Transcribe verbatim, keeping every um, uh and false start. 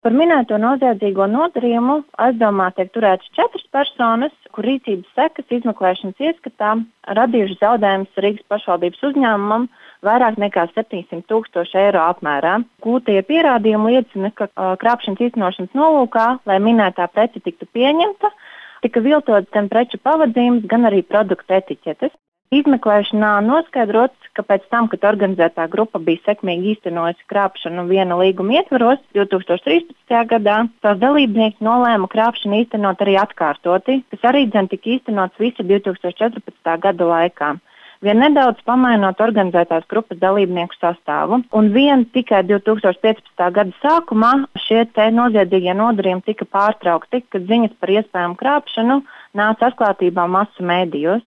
Par minēto noziedzīgo nodarījumu aizdomā tiek turētas četras personas, kur rīcības sekas izmeklēšanas ieskatā radījuši zaudējumus Rīgas pašvaldības uzņēmumam vairāk nekā septiņsimt tūkstoši eiro apmērā. Gūtie pierādījumi liecina, ka uh, krāpšanas īstenošanas nolūkā, lai minētā prece tiktu pieņemta, tika viltotas gan preču pavadījums, gan arī produktu etiķetes. Izmeklēšanā noskaidrots, ka pēc tam, kad organizētā grupa bija sekmīgi īstenojusi krāpšanu viena līguma ietvaros divi tūkstoši trīspadsmitajā gadā, tās dalībnieki nolēma krāpšanu īstenot arī atkārtoti, kas arī dzen tika īstenots visa divi tūkstoši četrpadsmitā gada laikā. Vien nedaudz pamainot organizētās grupas dalībnieku sastāvu, un vien tikai divi tūkstoši piecpadsmitā gada sākumā šie te noziedzīgie nodarījumi tika pārtraukti, kad ziņas par iespējamu krāpšanu nāca atklātībā masu mēdījos.